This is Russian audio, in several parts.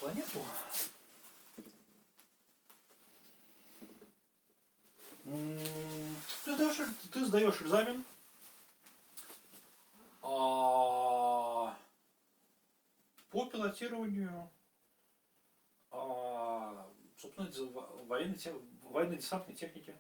планету. Ты сдаешь экзамен. По пилотированию собственно, военно-десантной техники.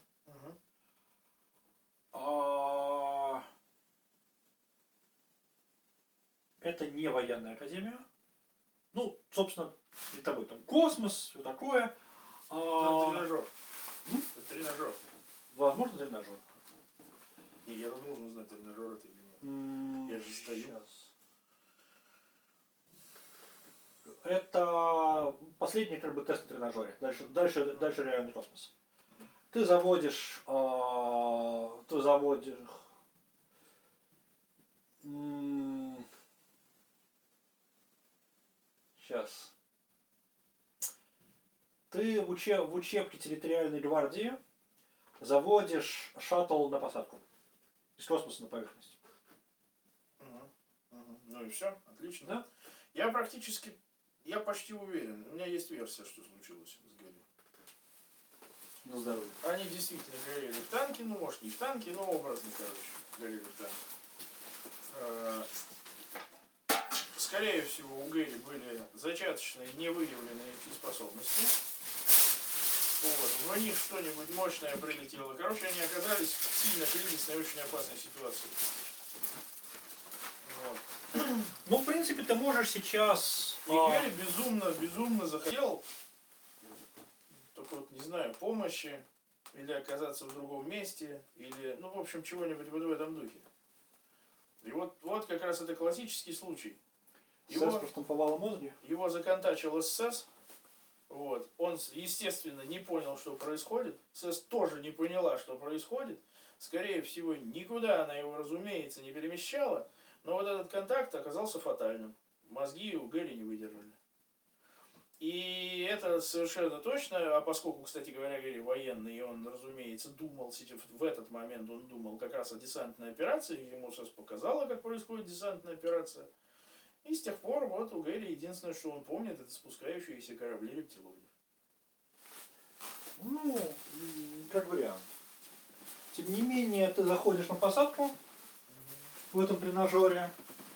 Это не военная академия. Ну, собственно, перед тобой там космос, все такое. Тренажер. Тренажер. Возможно, тренажер. Не, я должен знать, тренажер это или нет. Я же стою. Сейчас. Это последний как бы тест на тренажере. Дальше реальный космос. Ты заводишь. Сейчас. Ты в учебке территориальной гвардии заводишь шаттл на посадку. Из космоса на поверхность. Ну и все, отлично. Да? Я почти уверен. У меня есть версия, что случилось с Гэри. На здоровье. Они действительно горели в танке, ну может не в танке, но образно, короче, горели в танке. Скорее всего, у Гэри были зачаточные невыявленные способности. Вот. В них что-нибудь мощное прилетело. Короче, они оказались в сильно кризисной, очень опасной ситуации. Вот. Ну, в принципе, ты можешь сейчас... И Гэри безумно захотел, только вот, не знаю, помощи, или оказаться в другом месте, или, ну, в общем, чего-нибудь вот в этом духе. И вот как раз это классический случай. СС проштамповала мозги? Его законтачил СС. Вот. Он, естественно, не понял, что происходит. СС тоже не поняла, что происходит. Скорее всего, никуда она его, разумеется, не перемещала. Но вот этот контакт оказался фатальным. Мозги у Гэри не выдержали. И это совершенно точно. А поскольку, кстати говоря, Гэри военный, и он, разумеется, думал, в этот момент он думал как раз о десантной операции. Ему СС показала, как происходит десантная операция. И с тех пор вот у Гэри единственное, что он помнит, это спускающиеся корабли рептилоидов. Ну, как вариант. Тем не менее, ты заходишь на посадку в этом тренажере.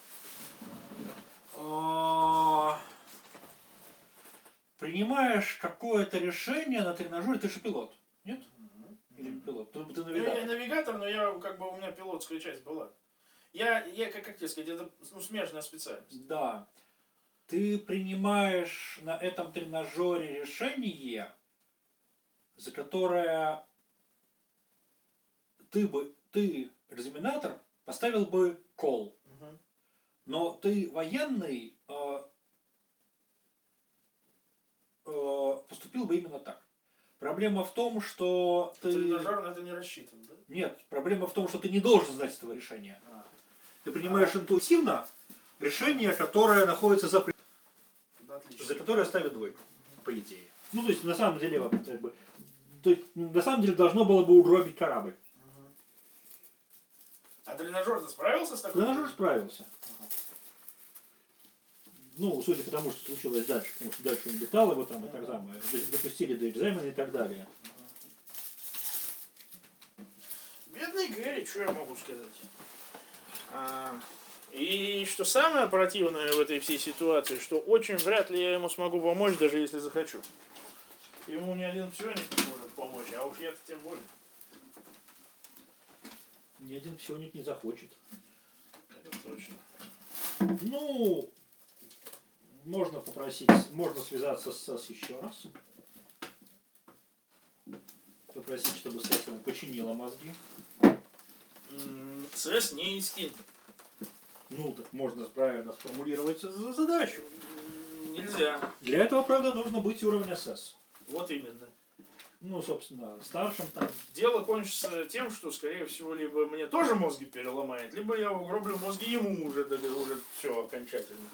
Принимаешь какое-то решение на тренажере. Ты же пилот, нет? Или не пилот? Ты навигатор. Я навигатор, но я как бы у меня пилотская часть была. Я как тебе сказать, это смежная специальность. Да. Ты принимаешь на этом тренажере решение, за которое ты, экзаменатор, поставил бы кол. Но ты военный поступил бы именно так. Проблема в том, что ты... Тренажер на это не рассчитан, да? Нет, проблема в том, что ты не должен знать этого решения. Ты принимаешь интуитивно решение, которое находится за которое ставит двойку, по идее. Ну, то есть, на самом деле, как бы, на самом деле, должно было бы угробить корабль. А тренажер-то справился с такой? Тренажер справился. Ну, судя по тому, что случилось дальше, потому что дальше он летал, его там и так далее, допустили до экзамена и так далее. Бедный Гэри, что я могу сказать? И что самое противное в этой всей ситуации, что очень вряд ли я ему смогу помочь, даже если захочу. Ему ни один псионик не может помочь, а уж я-то тем более. Ни один псионик не захочет. Это точно. Ну, можно попросить, можно связаться с СЭС еще раз. Попросить, чтобы СЭС ему починила мозги. СС не инстинкт. Ну, так можно правильно сформулировать задачу. Нельзя. Для этого, правда, нужно быть уровня СЭС. Вот именно. Ну, собственно, старшим там. Дело кончится тем, что, скорее всего, либо мне тоже мозги переломает, либо я угроблю мозги ему уже все окончательно.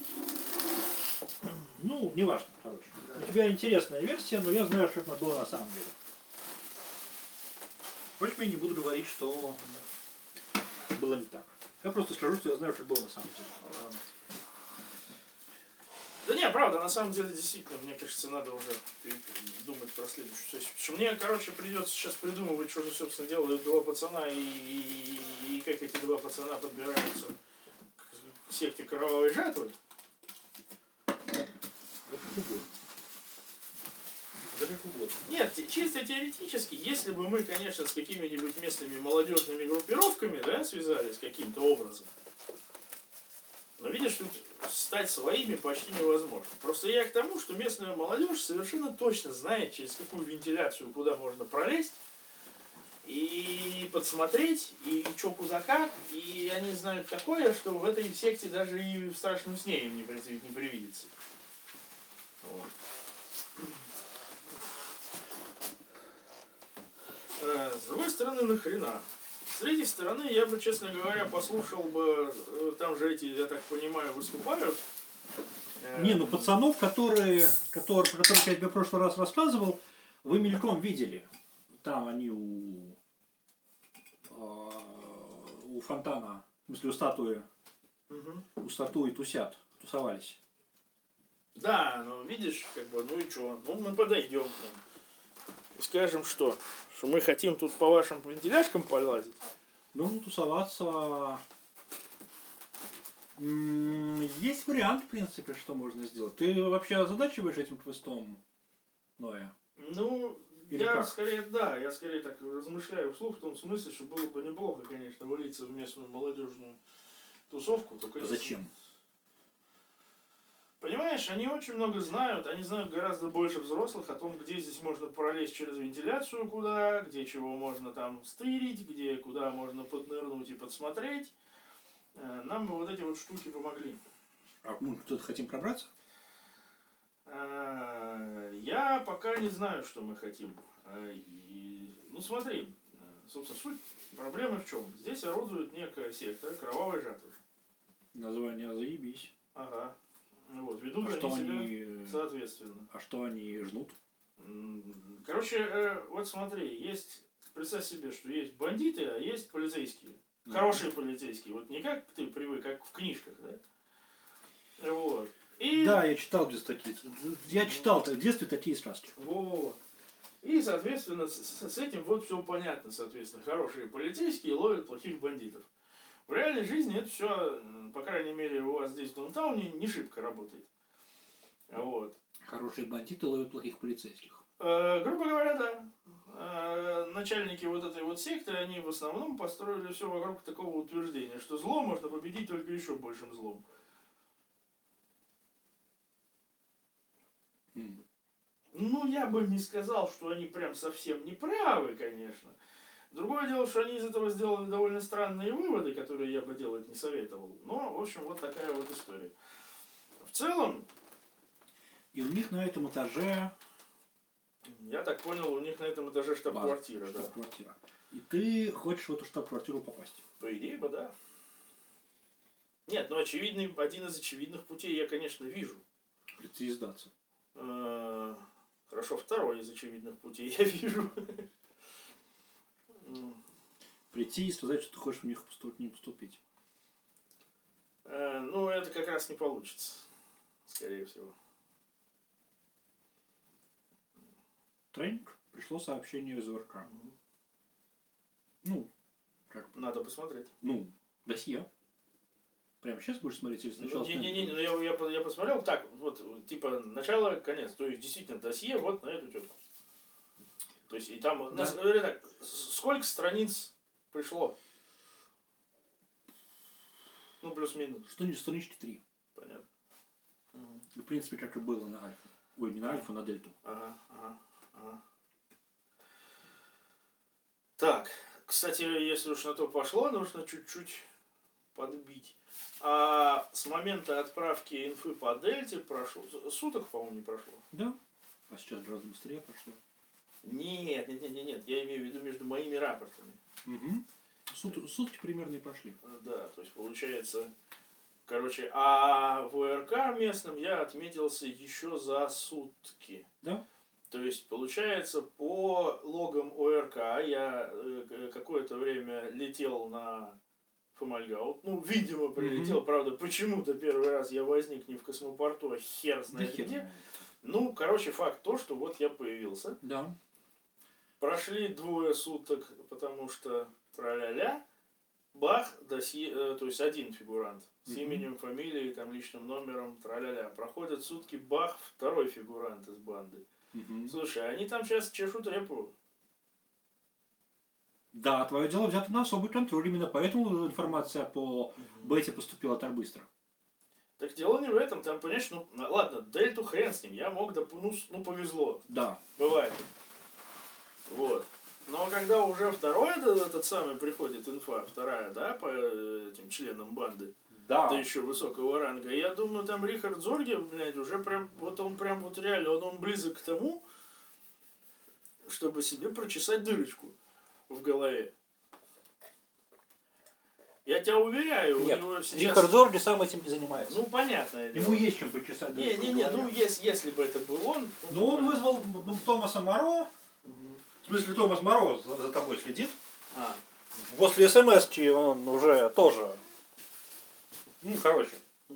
Ну, неважно, короче. Да. У тебя интересная версия, но я знаю, что это было на самом деле. Впрочем, я не буду говорить, что было не так. Я просто скажу, что я знаю, что было на самом деле. Да не, правда, на самом деле, действительно, мне кажется, надо уже думать про следующую сессию. Потому что мне, короче, придется сейчас придумывать, что же, собственно, делают два пацана и как эти два пацана подбираются к секте кровавой жатвы. Нет, чисто теоретически, если бы мы, конечно, с какими-нибудь местными молодежными группировками, да, связались каким-то образом, но видишь, тут стать своими почти невозможно. Просто я к тому, что местная молодежь совершенно точно знает, через какую вентиляцию куда можно пролезть, и подсмотреть, и что куда как, и они знают такое, что в этой секте даже и в страшном сне им не привидится. Вот. С другой стороны, нахрена? С третьей стороны, я бы, честно говоря, послушал бы, там же эти, я так понимаю, выступают. Не, ну пацанов, про которых я тебе в прошлый раз рассказывал, вы мельком видели. Там они у фонтана, в смысле у статуи тусовались. Да, ну видишь, как бы, ну и что? Ну мы подойдем к ним. И скажем, что мы хотим тут по вашим вентиляшкам полазить. Ну, тусоваться. Есть вариант, в принципе, что можно сделать. Ты вообще озадачиваешь этим квестом, Ноя? Ну, Или я как? скорее так размышляю вслух в том смысле, что было бы неплохо, конечно, влиться в местную молодежную тусовку. Только Зачем? Понимаешь, они очень много знают, они знают гораздо больше взрослых о том, где здесь можно пролезть через вентиляцию, куда, где чего можно там стырить, где куда можно поднырнуть и подсмотреть. Нам бы вот эти вот штуки помогли. А мы тут хотим пробраться? Я пока не знаю, что мы хотим. Ну смотри, собственно, суть проблемы в чем? Здесь орудует некая секта кровавой жатвы. Название заебись. Ага. Вот, ведут А что они себя они... соответственно. А что они жнут? Короче, вот смотри, есть, представь себе, что есть бандиты, а есть полицейские. Хорошие полицейские. Вот не как ты привык, как в книжках, да? Вот. И... Да, я читал здесь такие. Я читал в детстве такие сказки. Вот. И, соответственно, с этим вот все понятно, соответственно. Хорошие полицейские ловят плохих бандитов. В реальной жизни это все, по крайней мере, у вас здесь в Даунтауне не шибко работает. Вот. Хорошие бандиты ловят плохих полицейских. Грубо говоря, да. Начальники вот этой вот секты, они в основном построили все вокруг такого утверждения, что зло можно победить только еще большим злом. Ну, я бы не сказал, что они прям совсем не правы, конечно. Другое дело, что они из этого сделали довольно странные выводы, которые я бы делать не советовал. Но, в общем, вот такая вот история. В целом... И у них на этом этаже... Я так понял, у них на этом этаже штаб-квартира, да. Штаб-квартира. И ты хочешь в эту штаб-квартиру попасть? По идее бы, да. Нет, ну очевидный, один из очевидных путей я, конечно, вижу. Прийти и сдаться. Хорошо, второй из очевидных путей я вижу. Прийти и сказать, что ты хочешь в них не поступить. Ну, это как раз не получится. Скорее всего. Тренинг. Пришло сообщение из ОРК. Ну, как бы. Надо посмотреть. Ну, досье. Прямо сейчас будешь смотреть или сначала? Не, я посмотрел так, вот, типа, начало, конец. То есть, действительно, досье вот на эту тетку. То есть, и там, да. Так, сколько страниц пришло? Ну, плюс-минус. Что-нибудь странички 3. Понятно. В принципе, как и было на Альфа. Ой, не на Альфа, на Дельту. Ага. Так, кстати, если уж на то пошло, нужно чуть-чуть подбить. А с момента отправки инфы по Дельте прошло... Суток, по-моему, не прошло. Да. А сейчас гораздо быстрее прошло. Нет. Я имею в виду между моими рапортами. Угу. Сутки примерно и прошли. Да, то есть получается... Короче, а в ОРК местном я отметился еще за сутки. Да. То есть, получается, по логам ОРК я какое-то время летел на Фомальгау. Ну, видимо, прилетел. Правда, почему-то первый раз я возник не в космопорту, а хер Да знает хер где. знает. Ну, короче, факт то, что вот я появился. Да. Прошли 2 суток, потому что тра-ля-ля. Бах, досье, то есть один фигурант с именем, фамилией, там, личным номером, тра-ля-ля. Проходят сутки, бах, второй фигурант из банды. Слушай, они там сейчас чешут репу. Да, твое дело взято на особый контроль. Именно поэтому информация по бете поступила так быстро. Так дело не в этом, там, понимаешь, ну ладно, дельту хрен с ним, я мог, ну повезло, Да. бывает. Вот. Но когда уже второй этот самый приходит инфа, вторая, да, по этим членам банды, да Да. еще высокого ранга, я думаю, там Рихард Зорге, блядь, уже прям, вот он прям вот реально, он близок к тому, чтобы себе прочесать дырочку в голове. Я тебя уверяю, Нет, у него сейчас... Рихард Зорге сам этим не занимается. Ну, понятное дело. Ему есть чем почесать. Не, ну, если бы это был он... Ну, он вызвал Томаса Моро. В смысле, Томас Моро за тобой следит. А, После СМС-ки он уже тоже. Ну, короче.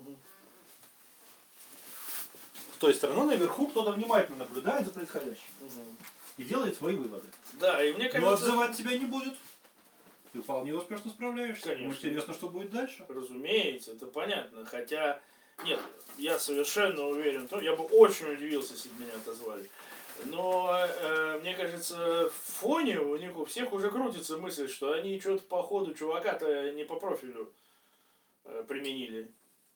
С той стороны наверху кто-то внимательно наблюдает за происходящим. И делает свои выводы. да, и мне Но кажется... отзывать тебя не будет. Ты вполне успешно справляешься. Конечно. Ему интересно, что будет дальше. Разумеется, это понятно. Хотя, нет, я совершенно уверен, я бы очень удивился, если бы меня отозвали. Но, мне кажется, в фоне у них у всех уже крутится мысль, что они что-то по ходу чувака-то не по профилю применили.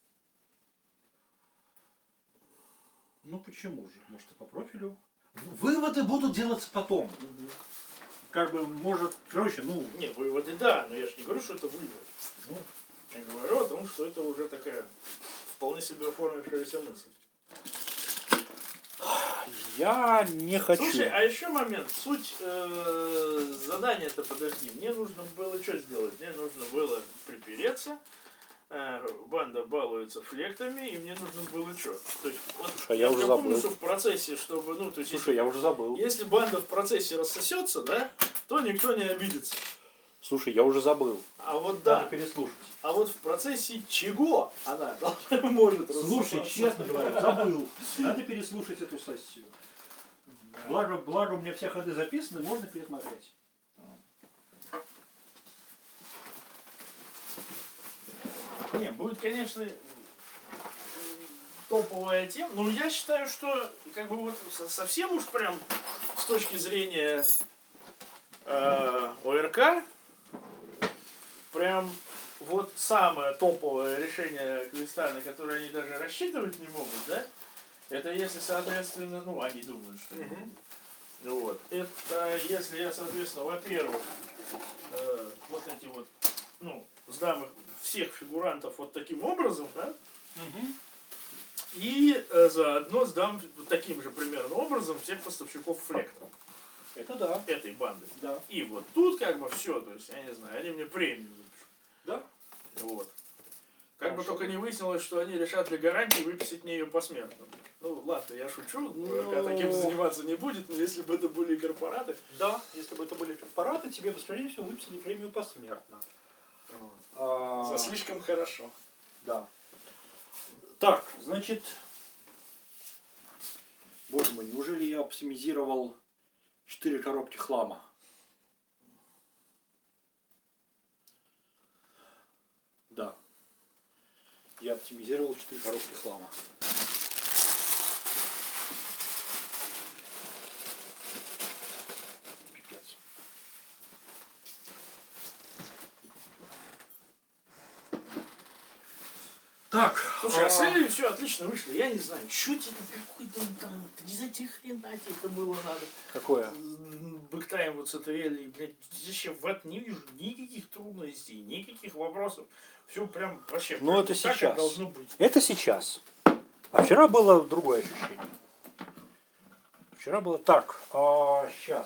Ну почему же? Может и по профилю? Выводы будут делаться потом. Как бы, может, короче, ну... Не, выводы да, но я же не говорю, что это вывод. Ну, Я говорю о том, что это уже такая вполне себе оформившаяся мысль. я не хочу. Слушай, а еще момент. Суть задания-то, подожди. Мне нужно было что сделать? Мне нужно было припереться. Банда балуется флектами, и мне нужно было что? То есть, вот, я уже помню, забыл. что в процессе, чтобы, ну, то есть, Слушай, я уже забыл. если банда в процессе рассосется, да, то никто не обидится. Слушай, я уже забыл. А вот да. Надо переслушать. А вот в процессе чего она может рассосаться? Слушай, честно говоря, забыл. Надо переслушать эту сессию. Благо у меня все ходы записаны, можно пересмотреть. Не, будет, конечно, топовая тема. Но я считаю, что как бы вот совсем уж прям с точки зрения ОРК, прям вот самое топовое решение квеста, на которое они даже рассчитывать не могут, да? Это если, соответственно, ну, они думают, что вот. Это если я, соответственно, во-первых, вот эти вот, ну, сдам их всех фигурантов вот таким образом, да? И заодно сдам таким же примерно образом всех поставщиков флектов. Это да. Этой банды. Да. И вот тут как бы все, то есть, я не знаю, они мне премию выпишут. Да. Вот. Как бы только не выяснилось, что они решат для гарантии выписать мне ее посмертно. Ну ладно, я шучу, РК таким заниматься не будет, но если бы это были корпораты. Да, если бы это были корпораты, тебе бы, скорее всего, выписали премию посмертно. За слишком хорошо. Да. Так, значит, боже мой, неужели я оптимизировал 4 коробки хлама? Да. Я оптимизировал 4 коробки хлама. Пипец. Так. Слушай, а с Элли все отлично вышло. Я не знаю, что тебе какой-то там, не знаю, хрена тебе это было надо. Какое? Бэктайм вот с этой Элли, блядь, вообще в это не вижу никаких трудностей, никаких вопросов. Все прям вообще. Ну это так, сейчас. как должно быть. Это сейчас. А вчера было другое ощущение. Вчера было так. Сейчас.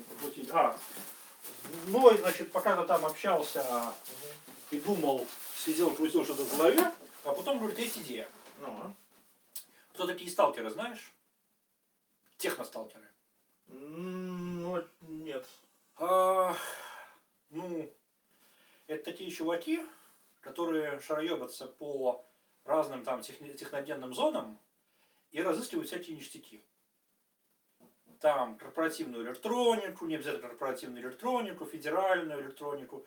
Ну, значит, пока ты там общался и думал, сидел, крутил что-то в голове, а потом говорит, есть идея. Ну, Кто такие сталкеры, знаешь? Техносталкеры. ну, нет. Ну, это такие чуваки, которые шароебятся по разным там техногенным зонам и разыскивают всякие ништяки. Там корпоративную электронику, не обязательно корпоративную электронику, федеральную электронику,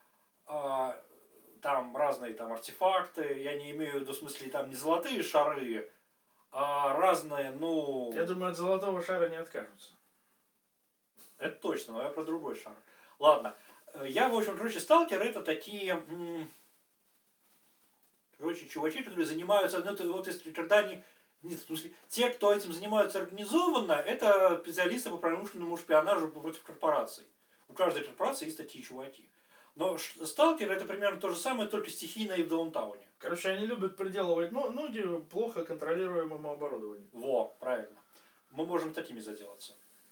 там разные там артефакты, я не имею в виду в смысле там не золотые шары, а разные, ну... Я думаю, от золотого шара не откажутся. Это точно, но я про другой шар. Ладно. Я, в общем, короче, сталкеры это такие, короче, чувачи, которые занимаются, ну, вот если когда они, нет, в смысле, те, кто этим занимаются организованно, это специалисты по промышленному шпионажу против корпораций. У каждой корпорации есть такие чуваки. Но сталкеры это примерно то же самое, только стихийно и в даунтауне. Короче, они любят приделывать ноги плохо контролируемому оборудованию. Во, правильно. Мы можем такими заделаться.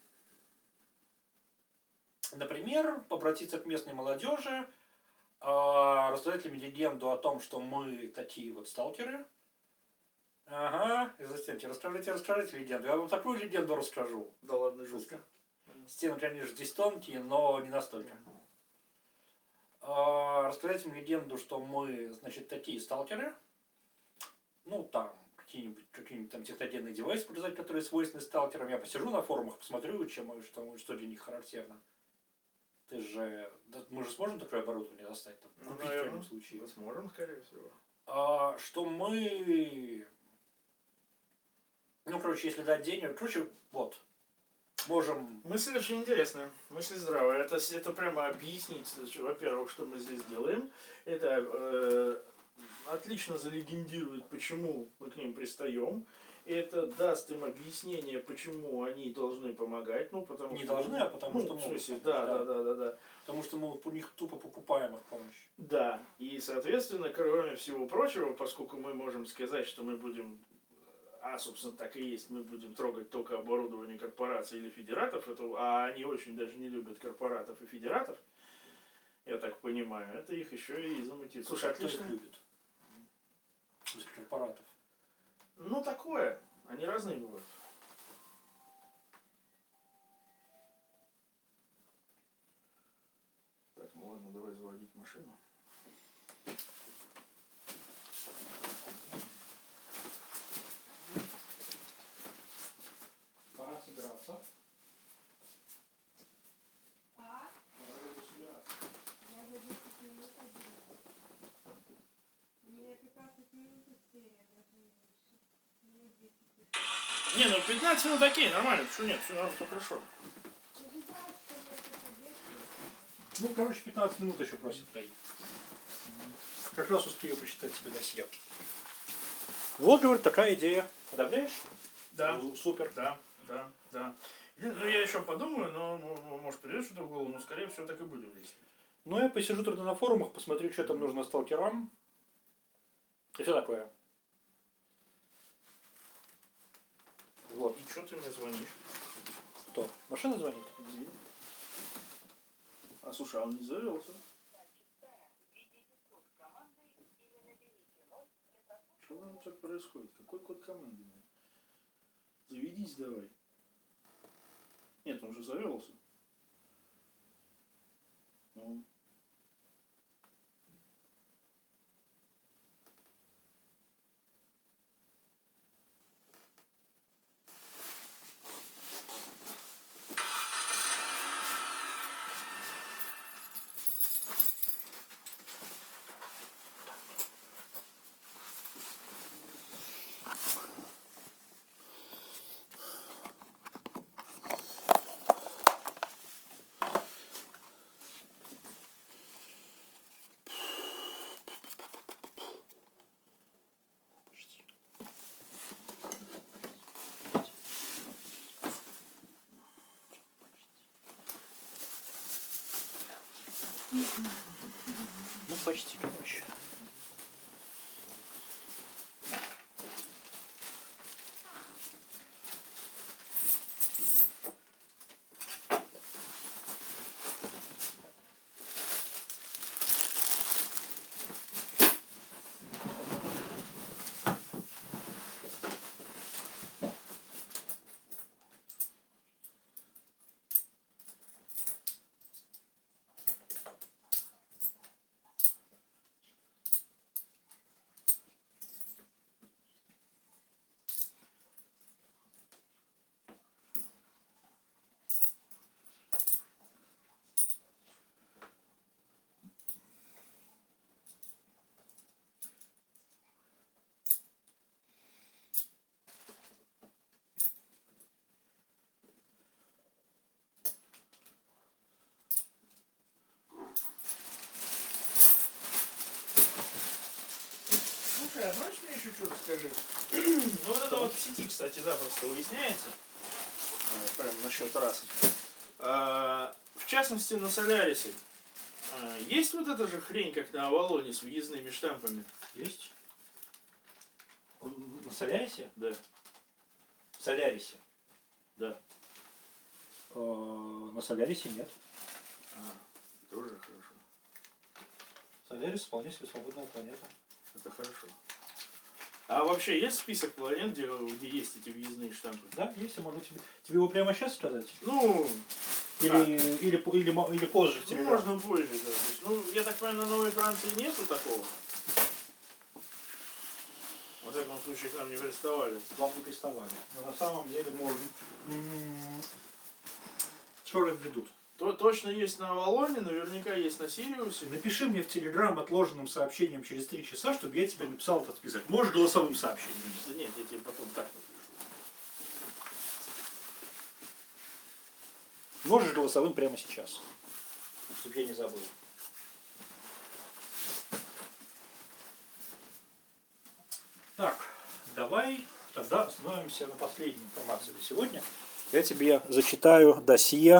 Например, обратиться к местной молодежи, рассказать им легенду о том, что мы такие вот сталкеры. Ага, и затем расскажите легенду. Я вам такую легенду расскажу. Да ладно, жутко. Стены, конечно, здесь тонкие, но не настолько. Рассказать им легенду, что мы, значит, такие сталкеры. Ну, там, какие-нибудь там техногенные девайсы показать, которые свойственны сталкерам. Я посижу на форумах, посмотрю, что для них характерно. Мы же сможем такое оборудование достать там? Ну, Купить в крайнем случае. Сможем, скорее всего. Что мы... Ну, короче, если дать денег, короче, вот. Можем... Мысль очень интересная, мысль здравая. Это прямо объяснить, во-первых, что мы здесь делаем. Это отлично залегендирует, почему мы к ним пристаем. Это даст им объяснение, почему они должны помогать. Ну, потому Не что, должны, а потому что в могут. смысле, да. Потому что мы у них тупо покупаем их помощь. Да, и, соответственно, кроме всего прочего, поскольку мы можем сказать, что мы будем, собственно, так и есть, мы будем трогать только оборудование корпораций или федератов, а они очень даже не любят корпоратов и федератов, я так понимаю, это их еще и замотивирует. Слушай, отлично. Кто их любит? Из корпоратов. Ну, такое. Они разные бывают. Так, ну ладно, давай заводить машину. Пора собираться. Не, ну 15 минут окей, нормально, почему нет, все нормально, все хорошо. Ну, короче, 15 минут еще просит стоит. Как раз успею почитать себе досье. Вот, говорит, такая идея. Подобляешь? Да. Ну, супер. Да. Ну, я еще подумаю, но может придет что-то в голову, но скорее всего так и будем здесь. Ну, я посижу тогда на форумах, посмотрю, что там нужно сталкерам. И все такое. Вот. И что ты мне звонишь? Кто? Машина звонит? А слушай, а он не завелся? Что там так происходит? Какой код команды? Заведись давай. Нет, он уже завелся. Ну. Ну, почти, короче. чуть-чуть расскажи. Ну вот это вот в сети, кстати, запросто выясняется. Прям насчет раз. В частности, на Солярисе. Есть вот эта же хрень, как на Авалоне, с въездными штампами? Есть? На Солярисе? Да. В Солярисе? Да. На Солярисе нет. Тоже хорошо. Солярис вполне себе свободная планета. Это хорошо. А вообще есть список планет, где есть эти въездные штампы? Да, есть, я могу тебе его прямо сейчас сказать? Ну, Или позже в ну Telegram. можно позже, да. То есть, ну, я так понимаю, на Новой Франции нету такого. Во всяком случае, к нам не приставали. Вам не приставали. Но на самом деле можно. Что ведут? То точно есть на Авалоне, наверняка есть на Сириусе. Напиши мне в Telegram отложенным сообщением через 3 часа, чтобы я тебе написал этот список. Можешь голосовым сообщением. Да нет, я тебе потом так напишу. Можешь голосовым прямо сейчас. Чтобы я не забыл. Так, давай тогда остановимся на последней информации на сегодня. Я тебе зачитаю досье